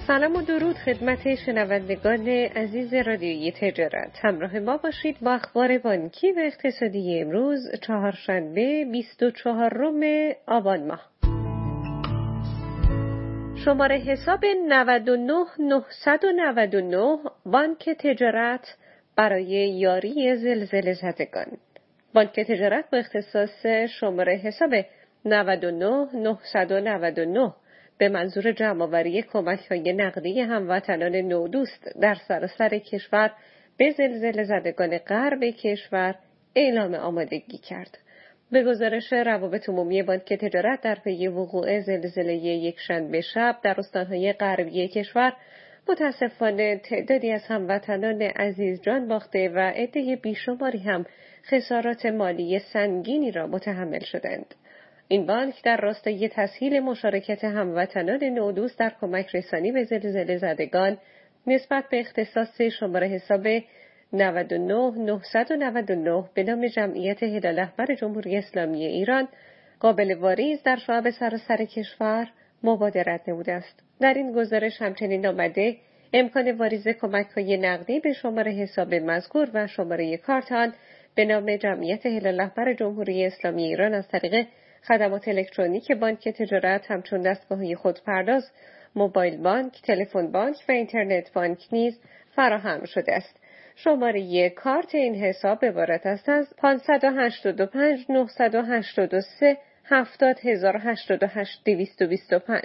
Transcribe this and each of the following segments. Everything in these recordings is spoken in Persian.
سلام و درود خدمت شنوندگان عزیز رادیوی تجارت. همراه ما باشید با اخبار بانکی و اقتصادی امروز چهارشنبه 24 آبان ماه. شماره حساب 99999 بانک تجارت برای یاری زلزله زدگان. بانک تجارت با اختصاص شماره حساب 99999 به منظور جمع‌آوری کمک‌های نقدی هموطنان نودوست در سراسر کشور به زلزله زدگان غرب کشور اعلام آمادگی کرد. به گزارش روابط عمومی بانک تجارت در پی وقوع زلزله یکشنبه شب در استان‌های غربی کشور، متاسفانه تعدادی از هموطنان عزیز جان باخته و عده بیشماری هم خسارات مالی سنگینی را متحمل شدند. این بانک در راستای تسهیل مشارکت هموطنان نودوست در کمک رسانی به زلزله زدگان نسبت به اختصاص شماره حساب 99999 به نام جمعیت هلال احمر جمهوری اسلامی ایران قابل واریز در شعب سراسر کشور مبادرت نموده است. در این گزارش همچنین آمده امکان واریز کمک‌های نقدی به شماره حساب مذکور و شماره کارت آن به نام جمعیت هلال احمر جمهوری اسلامی ایران از طریق خدمات الکترونیک بانک تجارت همچون دستگاه‌های خودپرداز، موبایل بانک، تلفن بانک و اینترنت بانک نیز فراهم شده است. شماره کارت این حساب عبارت است از 585 983 70088 225.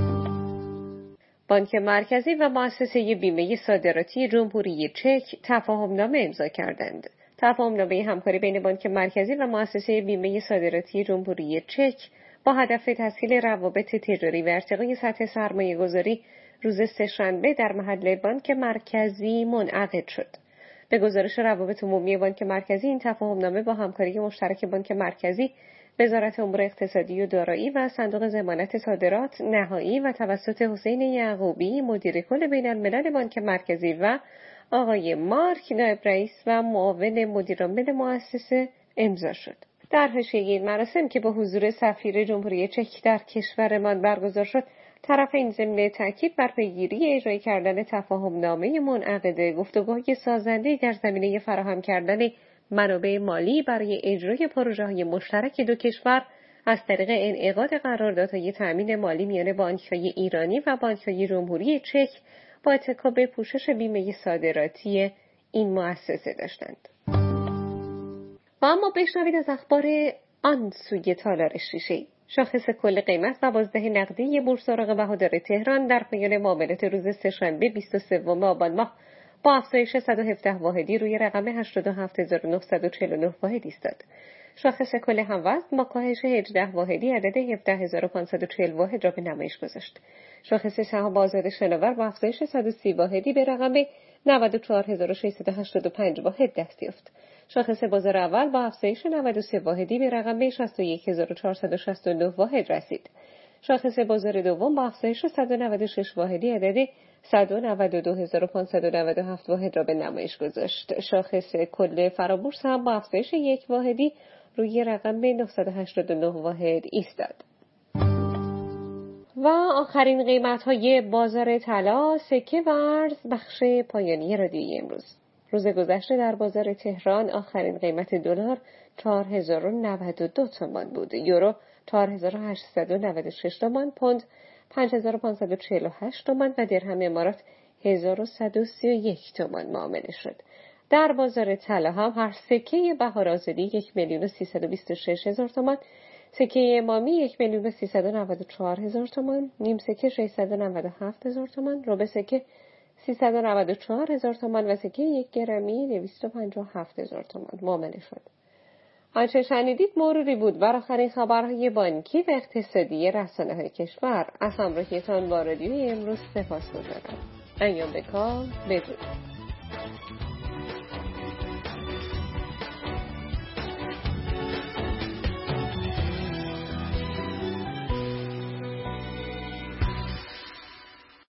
بانک مرکزی و مؤسسه بیمه صادراتی جمهوری چک تفاهم‌نامه امضا کردند. تفاهم‌نامه همکاری بین بانک مرکزی و مؤسسه بیمه صادراتی جمهوری چک با هدف تسهیل روابط تجاری و ارتقای سطح سرمایه‌گذاری روز سه‌شنبه در محل بانک مرکزی منعقد شد. به گزارش روابط عمومی بانک مرکزی، این تفاهم‌نامه با همکاری مشترک بانک مرکزی، وزارت امور اقتصادی و دارایی و صندوق ضمانت صادرات نهایی و توسط حسین یعقوبی مدیر کل بین‌الملل بانک مرکزی و آقای مارک نایب رئیس و معاون مدیرعامل مؤسسه امضا شد. در حاشیه این مراسم که با حضور سفیر جمهوری چک در کشورمان برگزار شد، طرفین ضمن تاکید بر پیگیری اجرای کردن تفاهم‌نامه منعقد گفتگوهای سازنده در زمینه فراهم کردن منابع مالی برای اجرای پروژه‌های مشترک دو کشور از طریق انعقاد قراردادهای تأمین مالی میان بانک‌های ایرانی و بانک‌های جمهوری چک با اتکا به پوشش بیمه صادراتی این مؤسسه داشتند. و اما بشنوید از اخبار آن سوی تالار شیشه‌ای. شاخص کل قیمت 12 نقدی بورس اوراق بهادار تهران در پایان معاملات روز سه‌شنبه 23 آبان ماه با افزایش 117 واحدی روی رقم 87949 واحدی ایستاد. شاخص کل هموزن با کاهش 18 واحدی عدد 17540 واحد را به نمایش گذاشت. شاخص سهام آزاد شناور با افزایش 130 واحدی به رقم 94685 واحد دست یافت. شاخص بازار اول با افزایش 93 واحدی به رقم 61469 واحد رسید. شاخص بازار دوم با افزایش 196 واحدی عدد 192597 واحد را به نمایش گذاشت. شاخص کل فرابورس هم با افزایش 1 واحدی روی رقم 989 واحد ایستاد. و آخرین قیمت‌های بازار طلا، سکه و ارز بخش پایانی رادیویی امروز. روز گذشته در بازار تهران آخرین قیمت دلار 4092 تومان بود، یورو 4896 تومان، پوند 5548 تومان و درهم امارات 1131 تومان معامله شد. در بازار طلا هم هر سکه بهار آزادی 1,326,000 تومان، سکه امامی 1,394,000 تومان، نیم سکه 697,000 تومان، ربع سکه 394,000 تومان و سکه 1 گرمی 257,000 تومان معامله شد. آنچه شنیدید مروری بود بر آخرین خبرهای بانکی و اقتصادی رسانه‌های کشور. از همراهیتان با رادیوی امروز سپاسگزارم. ایام بکام بدرود.